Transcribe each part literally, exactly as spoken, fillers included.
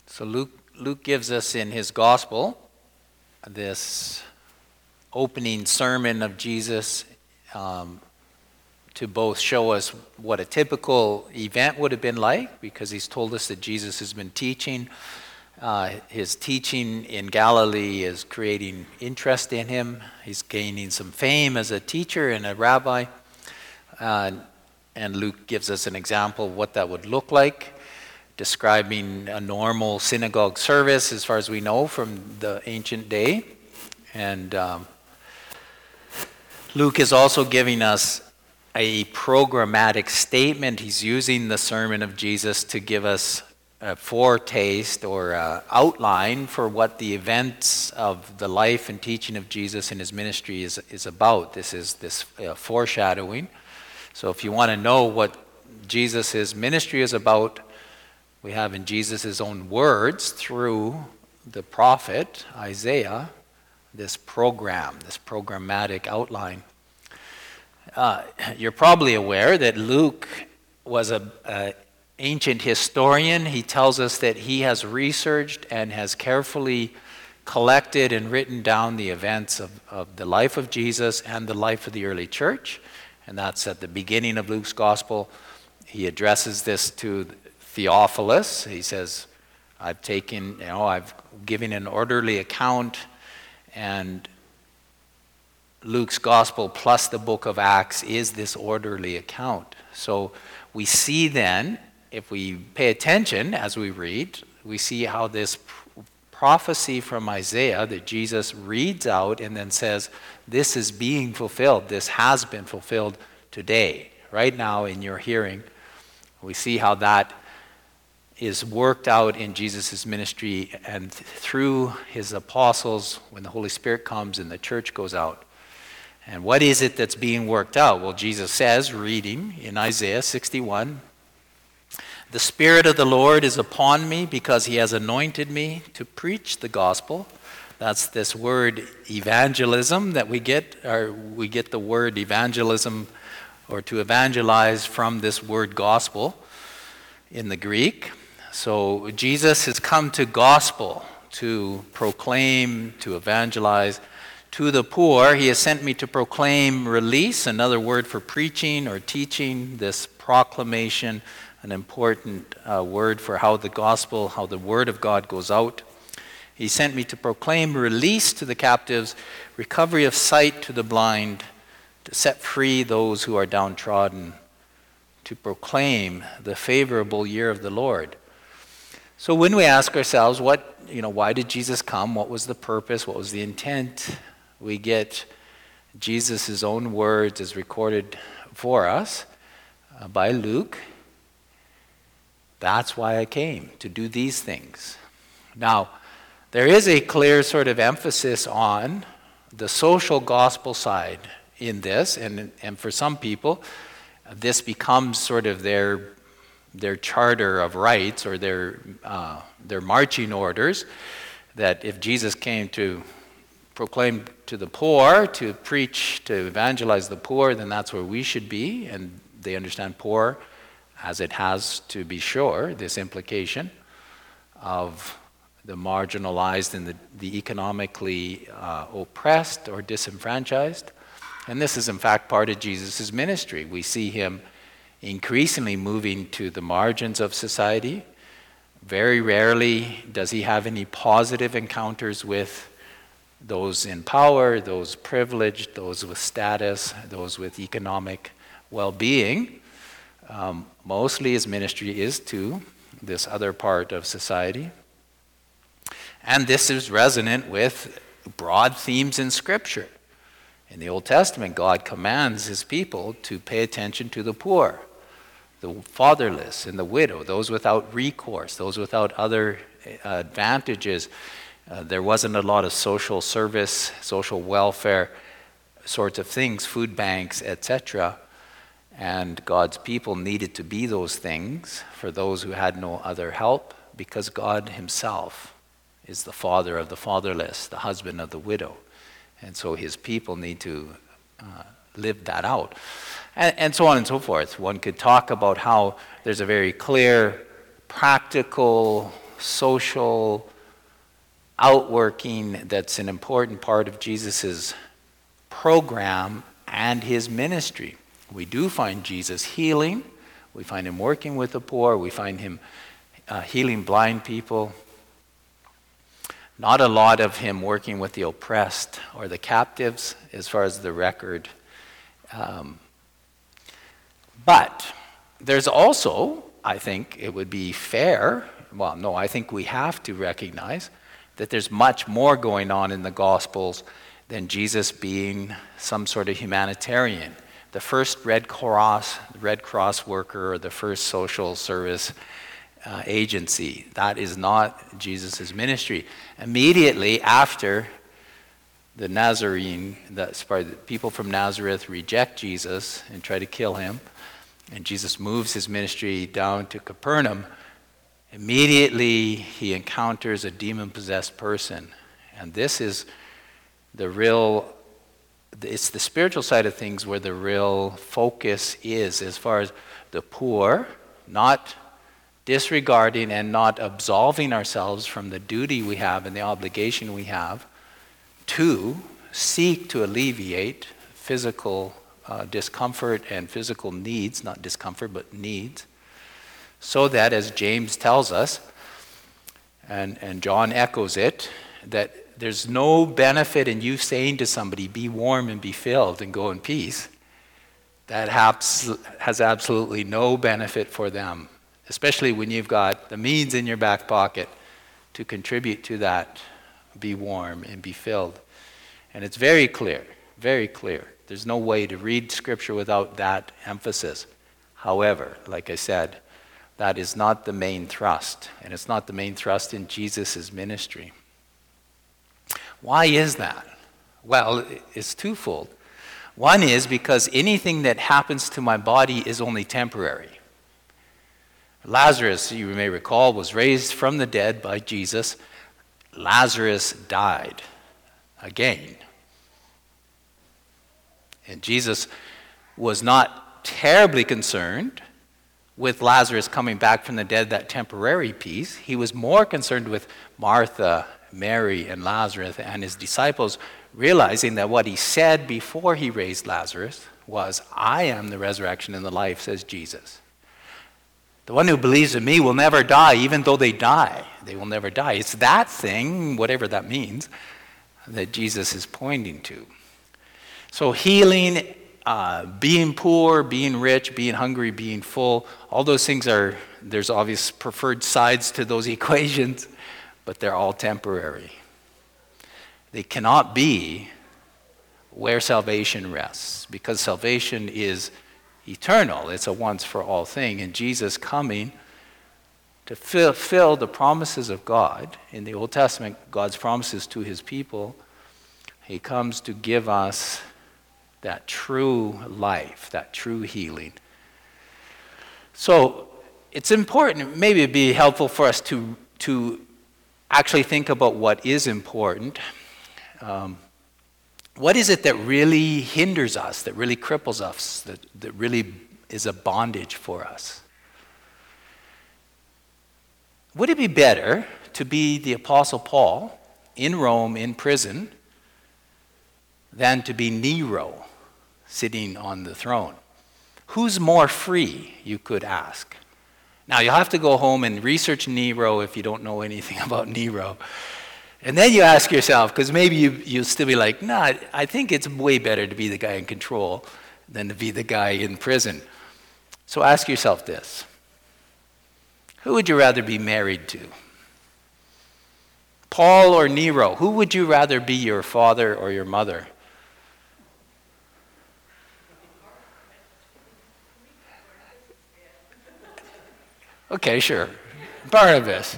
So Luke, Luke gives us in his gospel this opening sermon of Jesus um, to both show us what a typical event would have been like, because he's told us that Jesus has been teaching. Uh, his teaching in Galilee is creating interest in him. He's gaining some fame as a teacher and a rabbi. Uh, and Luke gives us an example of what that would look like, describing a normal synagogue service as far as we know from the ancient day. And um, Luke is also giving us a programmatic statement. He's using the sermon of Jesus to give us a foretaste or a outline for what the events of the life and teaching of Jesus and his ministry is, is about. This is this uh, foreshadowing. So if you want to know what Jesus' ministry is about, we have in Jesus' own words through the prophet Isaiah this program, this programmatic outline. Uh, you're probably aware that Luke was a, a ancient historian. He tells us that he has researched and has carefully collected and written down the events of, of the life of Jesus and the life of the early church. And that's at the beginning of Luke's gospel. He addresses this to Theophilus. He says, I've taken, you know, I've given an orderly account, and Luke's gospel plus the book of Acts is this orderly account. So we see then, if we pay attention as we read, we see how this prophecy from Isaiah that Jesus reads out and then says, this is being fulfilled, this has been fulfilled today, right now in your hearing. We see how that is worked out in Jesus' ministry and through his apostles when the Holy Spirit comes and the church goes out. And what is it that's being worked out? Well, Jesus says, reading in Isaiah sixty-one, the Spirit of the Lord is upon me because he has anointed me to preach the gospel. That's this word evangelism that we get, or we get the word evangelism or to evangelize from this word gospel in the Greek. So Jesus has come to gospel, to proclaim, to evangelize. To the poor, he has sent me to proclaim release, another word for preaching or teaching, this proclamation, an important uh, word for how the gospel, how the word of God goes out. He sent me to proclaim release to the captives, recovery of sight to the blind, to set free those who are downtrodden, to proclaim the favorable year of the Lord. So when we ask ourselves, what, you know, why did Jesus come? What was the purpose? What was the intent? We get Jesus' own words as recorded for us uh, by Luke. That's why I came, to do these things. Now, there is a clear sort of emphasis on the social gospel side in this, and, and for some people, this becomes sort of their their charter of rights or their uh, their marching orders, that if Jesus came to proclaim to the poor, to preach, to evangelize the poor, then that's where we should be. And they understand poor as it has, to be sure, this implication of the marginalized and the, the economically uh, oppressed or disenfranchised. And this is in fact part of Jesus' ministry. We see him increasingly moving to the margins of society. Very rarely does he have any positive encounters with those in power, those privileged, those with status, those with economic well-being. Um, mostly his ministry is to this other part of society. And this is resonant with broad themes in Scripture. In the Old Testament, God commands his people to pay attention to the poor, the fatherless and the widow, those without recourse, those without other advantages. Uh, there wasn't a lot of social service, social welfare sorts of things, food banks, et cetera. And God's people needed to be those things for those who had no other help, because God himself is the father of the fatherless, the husband of the widow. And so his people need to uh, live that out. And, and so on and so forth. One could talk about how there's a very clear, practical social outworking that's an important part of Jesus' program and his ministry. We do find Jesus healing. We find him working with the poor. We find him uh, healing blind people. Not a lot of him working with the oppressed or the captives as far as the record. Um, but there's also, I think it would be fair, well, no, I think we have to recognize that there's much more going on in the Gospels than Jesus being some sort of humanitarian. The first Red Cross, Red Cross worker, or the first social service uh, agency, that is not Jesus' ministry. Immediately after the Nazarene, that's part of the people from Nazareth reject Jesus and try to kill him, and Jesus moves his ministry down to Capernaum, immediately he encounters a demon-possessed person. And this is the real, it's the spiritual side of things where the real focus is, as far as the poor, not disregarding and not absolving ourselves from the duty we have and the obligation we have to seek to alleviate physical uh, discomfort and physical needs, not discomfort, but needs, so that, as James tells us, and, and John echoes it, that there's no benefit in you saying to somebody, be warm and be filled and go in peace. That has, has absolutely no benefit for them, especially when you've got the means in your back pocket to contribute to that, be warm and be filled. And it's very clear, very clear. There's no way to read Scripture without that emphasis. However, like I said, that is not the main thrust, and it's not the main thrust in Jesus' ministry. Why is that? Well, it's twofold. One is because anything that happens to my body is only temporary. Lazarus, you may recall, was raised from the dead by Jesus. Lazarus died again. And Jesus was not terribly concerned with Lazarus coming back from the dead, that temporary piece. He was more concerned with Martha, Mary, and Lazarus and his disciples, realizing that what he said before he raised Lazarus was, I am the resurrection and the life, says Jesus. The one who believes in me will never die, even though they die. They will never die. It's that thing, whatever that means, that Jesus is pointing to. So healing, uh, being poor, being rich, being hungry, being full, all those things are, there's obvious preferred sides to those equations, but they're all temporary. They cannot be where salvation rests, because salvation is eternal. It's a once-for-all thing, and Jesus coming to fulfill the promises of God in the Old Testament, God's promises to his people, he comes to give us that true life, that true healing. So it's important, maybe it'd be helpful for us to, to actually think about what is important. Um, what is it that really hinders us, that really cripples us, that, that really is a bondage for us? Would it be better to be the Apostle Paul in Rome, in prison, than to be Nero sitting on the throne? Who's more free, you could ask. Now, you'll have to go home and research Nero if you don't know anything about Nero. And then you ask yourself, because maybe you, you'll still be like, nah, I think it's way better to be the guy in control than to be the guy in prison. So ask yourself this. Who would you rather be married to? Paul or Nero? Who would you rather be, your father or your mother? Okay, sure. Barnabas.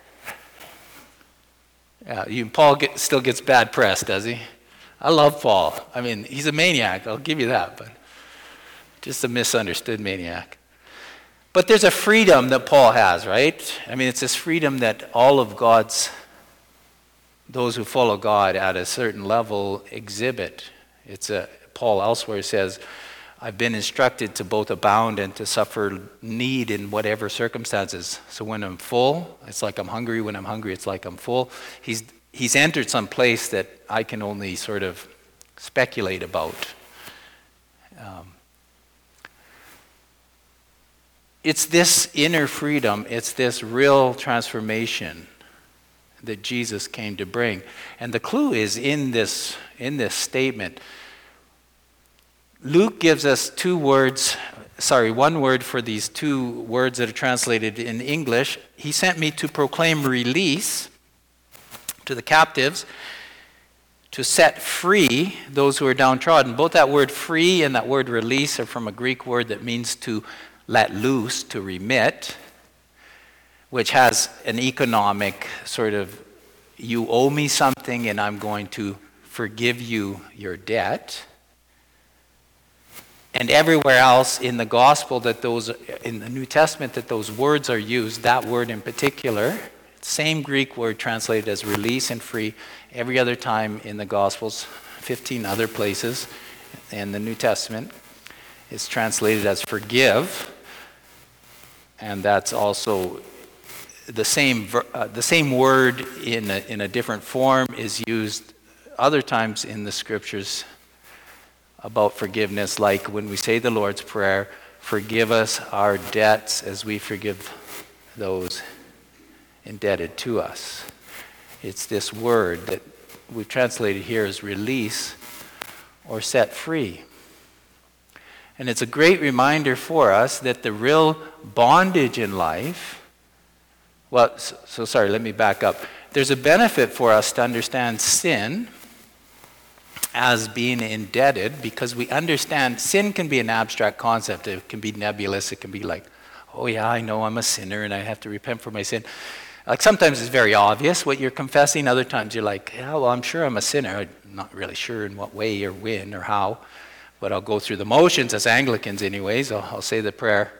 Yeah, you, Paul get, still gets bad press, does he? I love Paul. I mean, he's a maniac, I'll give you that, but just a misunderstood maniac. But there's a freedom that Paul has, right? I mean, it's this freedom that all of God's, those who follow God at a certain level exhibit. It's a, Paul elsewhere says, I've been instructed to both abound and to suffer need in whatever circumstances. So when I'm full, it's like I'm hungry. When I'm hungry, it's like I'm full. He's, he's entered some place that I can only sort of speculate about. Um, it's this inner freedom, it's this real transformation that Jesus came to bring. And the clue is in this, in this statement. Luke gives us two words, sorry, one word for these two words that are translated in English. He sent me to proclaim release to the captives, to set free those who are downtrodden. Both that word free and that word release are from a Greek word that means to let loose, to remit, which has an economic sort of, you owe me something and I'm going to forgive you your debt. And everywhere else in the gospel that those, in the New Testament that those words are used, that word in particular, same Greek word translated as release and free, every other time in the gospels, fifteen other places in the New Testament, is translated as forgive. And that's also the same, uh, the same word in a, in a different form is used other times in the scriptures about forgiveness, like when we say the Lord's Prayer, forgive us our debts as we forgive those indebted to us. It's this word that we've translated here as release or set free. And it's a great reminder for us that the real bondage in life, well, so, so sorry, let me back up. There's a benefit for us to understand sin as being indebted, because we understand sin can be an abstract concept. It can be nebulous. It can be like, oh yeah, I know I'm a sinner and I have to repent for my sin. Like sometimes it's very obvious what you're confessing. Other times you're like, yeah, well, I'm sure I'm a sinner. I'm not really sure in what way or when or how, but I'll go through the motions as Anglicans anyways. I'll, I'll say the prayer.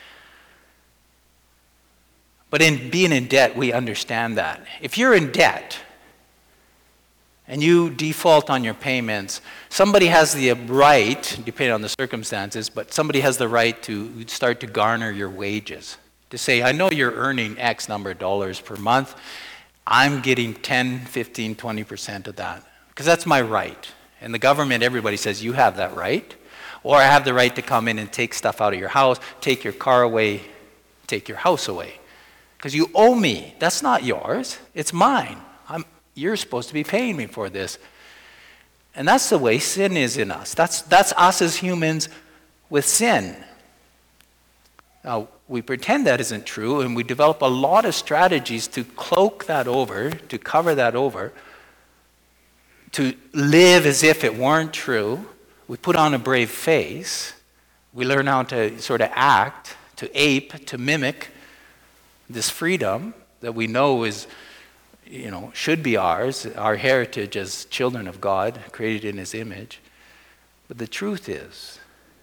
But in being in debt, we understand that. If you're in debt, and you default on your payments, somebody has the right, depending on the circumstances, but somebody has the right to start to garner your wages. To say, I know you're earning X number of dollars per month. I'm getting ten, fifteen, twenty percent of that. Because that's my right. And the government, everybody says, you have that right. Or I have the right to come in and take stuff out of your house, take your car away, take your house away. Because you owe me. That's not yours. It's mine. I'm You're supposed to be paying me for this. And that's the way sin is in us. That's, that's us as humans with sin. Now, we pretend that isn't true, and we develop a lot of strategies to cloak that over, to cover that over, to live as if it weren't true. We put on a brave face. We learn how to sort of act, to ape, to mimic this freedom that we know is, you know, should be ours, our heritage as children of God, created in His image. But the truth is,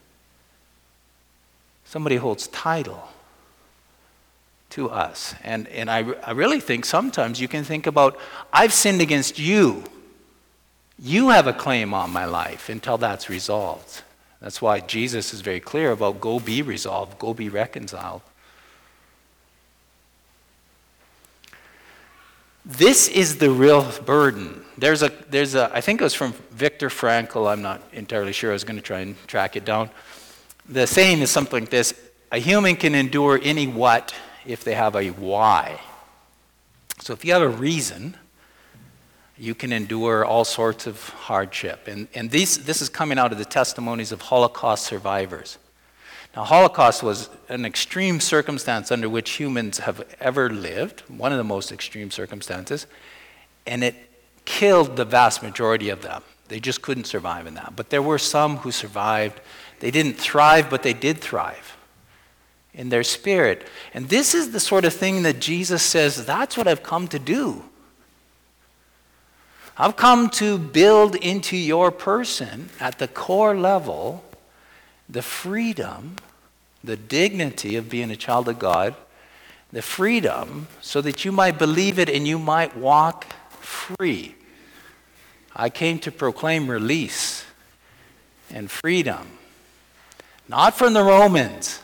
somebody holds title to us. And, and I, I really think sometimes you can think about, I've sinned against you. You have a claim on my life until that's resolved. That's why Jesus is very clear about go be resolved, go be reconciled. This is the real burden. There's a, there's a, I think it was from Viktor Frankl, I'm not entirely sure, I was going to try and track it down. The saying is something like this: a human can endure any what if they have a why. So if you have a reason, you can endure all sorts of hardship. And, and these, this is coming out of the testimonies of Holocaust survivors. Now, Holocaust was an extreme circumstance under which humans have ever lived, one of the most extreme circumstances, and it killed the vast majority of them. They just couldn't survive in that. But there were some who survived. They didn't thrive, but they did thrive in their spirit. And this is the sort of thing that Jesus says, that's what I've come to do. I've come to build into your person, at the core level, the freedom, the dignity of being a child of God, the freedom so that you might believe it and you might walk free. I came to proclaim release and freedom. Not from the Romans.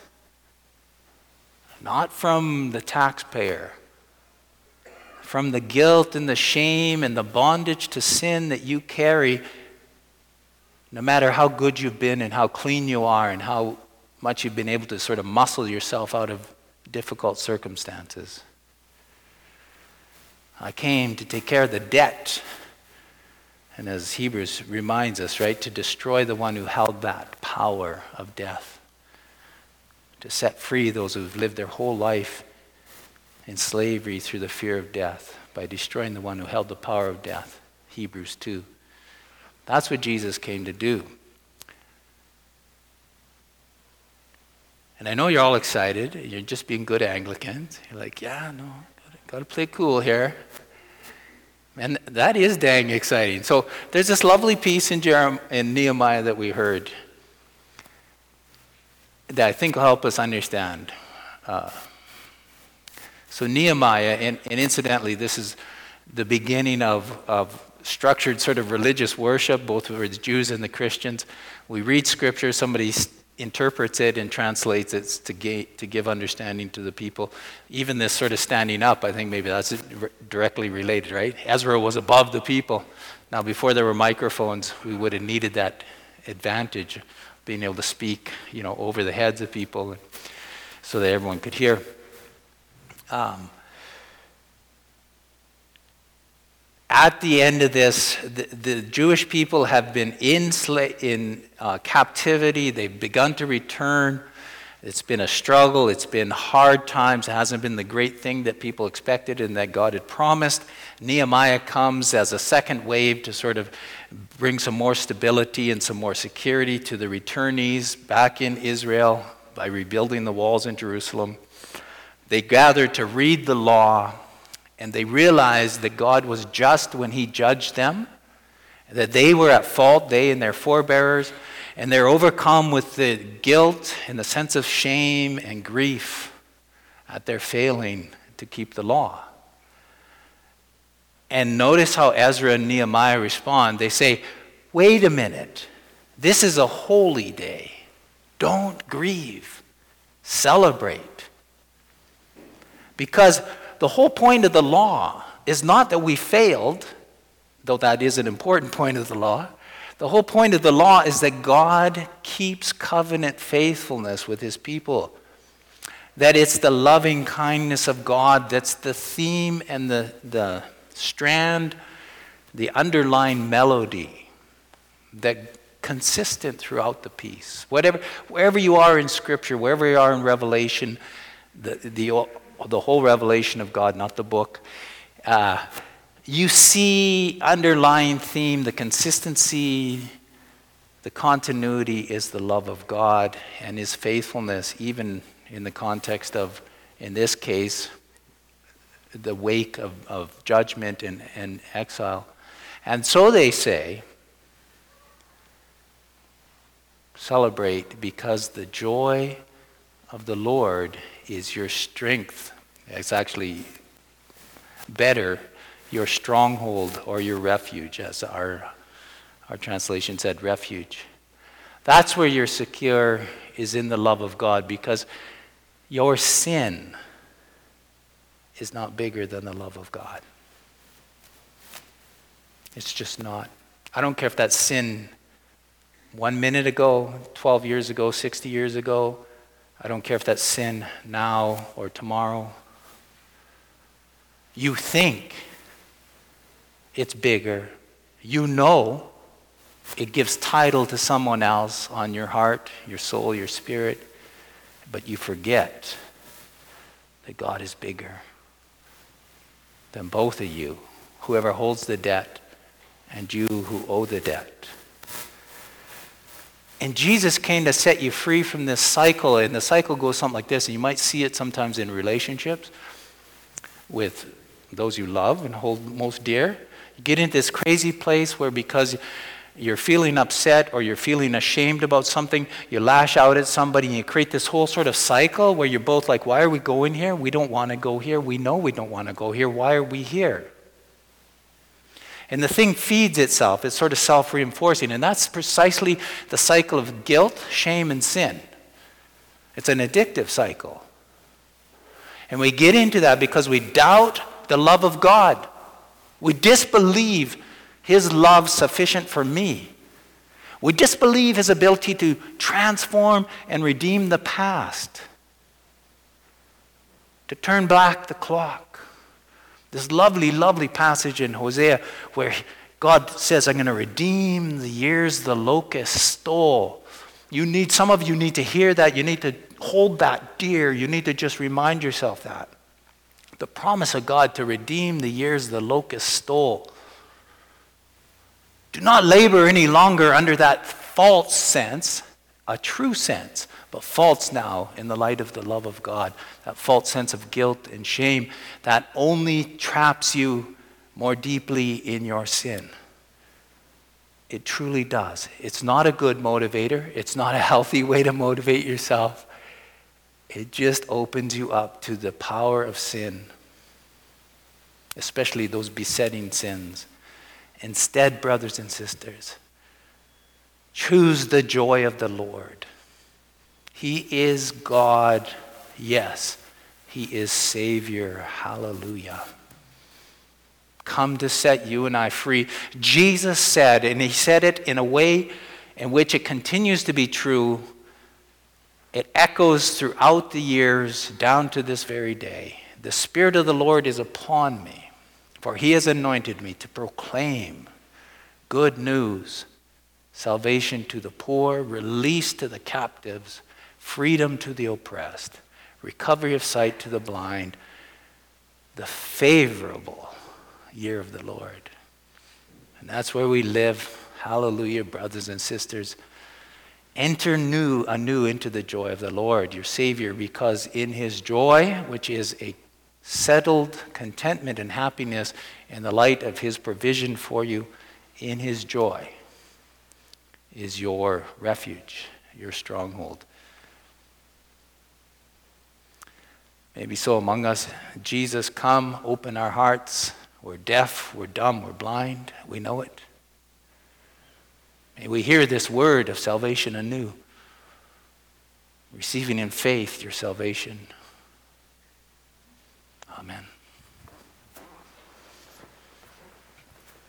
Not from the taxpayer. From the guilt and the shame and the bondage to sin that you carry, no matter how good you've been and how clean you are and how much you've been able to sort of muscle yourself out of difficult circumstances. I came to take care of the debt. And as Hebrews reminds us, right, to destroy the one who held that power of death. To set free those who have lived their whole life in slavery through the fear of death by destroying the one who held the power of death. Hebrews two. That's what Jesus came to do. And I know you're all excited. You're just being good Anglicans. You're like, yeah, no, got to play cool here. And that is dang exciting. So there's this lovely piece in, Jeremiah, in Nehemiah that we heard that I think will help us understand. Uh, so Nehemiah, and, and incidentally, this is the beginning of, of structured sort of religious worship, both for the Jews and the Christians. We read scripture, somebody interprets it and translates it to, ga- to give understanding to the people. Even this sort of standing up, I think maybe that's directly related, right? Ezra was above the people. Now, before there were microphones, we would have needed that advantage, being able to speak, you know, over the heads of people so that everyone could hear. Um, At the end of this, the, the Jewish people have been in, sla- in uh, captivity. They've begun to return. It's been a struggle. It's been hard times. It hasn't been the great thing that people expected and that God had promised. Nehemiah comes as a second wave to sort of bring some more stability and some more security to the returnees back in Israel by rebuilding the walls in Jerusalem. They gathered to read the law. And they realized that God was just when he judged them, that they were at fault, they and their forebearers, and they're overcome with the guilt and the sense of shame and grief at their failing to keep the law. And notice how Ezra and Nehemiah respond. They say, wait a minute, this is a holy day. Don't grieve, celebrate. Because the whole point of the law is not that we failed, though that is an important point of the law. The whole point of the law is that God keeps covenant faithfulness with his people. That it's the loving kindness of God that's the theme and the, the strand, the underlying melody that consistent throughout the piece. Whatever, wherever you are in Scripture, wherever you are in Revelation, the the the whole revelation of God, not the book, uh, you see underlying theme, the consistency, the continuity is the love of God and his faithfulness, even in the context of, in this case, the wake of, of judgment and, and exile. And so they say, celebrate because the joy of the Lord is your strength. It's actually better, your stronghold or your refuge, as our, our translation said, refuge. That's where you're secure, is in the love of God, because your sin is not bigger than the love of God. It's just not. I don't care if that sin one minute ago, twelve years ago, sixty years ago, I don't care if that's sin now or tomorrow. You think it's bigger. You know it gives title to someone else on your heart, your soul, your spirit, but you forget that God is bigger than both of you, whoever holds the debt and you who owe the debt. And Jesus came to set you free from this cycle, and the cycle goes something like this, and you might see it sometimes in relationships with those you love and hold most dear. You get into this crazy place where because you're feeling upset or you're feeling ashamed about something, you lash out at somebody and you create this whole sort of cycle where you're both like, why are we going here? We don't want to go here. We know we don't want to go here. Why are we here? And the thing feeds itself. It's sort of self-reinforcing. And that's precisely the cycle of guilt, shame, and sin. It's an addictive cycle. And we get into that because we doubt the love of God. We disbelieve his love sufficient for me. We disbelieve his ability to transform and redeem the past, to turn back the clock. This lovely, lovely passage in Hosea where God says, I'm going to redeem the years the locust stole. You need, some of you need to hear that. You need to hold that dear. You need to just remind yourself that. The promise of God to redeem the years the locust stole. Do not labor any longer under that false sense, a true sense, but false now in the light of the love of God. That false sense of guilt and shame that only traps you more deeply in your sin. It truly does. It's not a good motivator. It's not a healthy way to motivate yourself. It just opens you up to the power of sin, especially those besetting sins. Instead, brothers and sisters, choose the joy of the Lord. He is God. Yes, he is Savior. Hallelujah. Come to set you and I free. Jesus said, and he said it in a way in which it continues to be true. It echoes throughout the years down to this very day. The Spirit of the Lord is upon me, for he has anointed me to proclaim good news, salvation to the poor, release to the captives, freedom to the oppressed, recovery of sight to the blind, the favorable year of the Lord. And that's where we live. Hallelujah, brothers and sisters. Enter new, anew into the joy of the Lord, your Savior, because in his joy, which is a settled contentment and happiness in the light of his provision for you, in his joy is your refuge, your stronghold. Maybe so among us, Jesus, come, open our hearts. We're deaf, we're dumb, we're blind. We know it. May we hear this word of salvation anew, receiving in faith your salvation. Amen.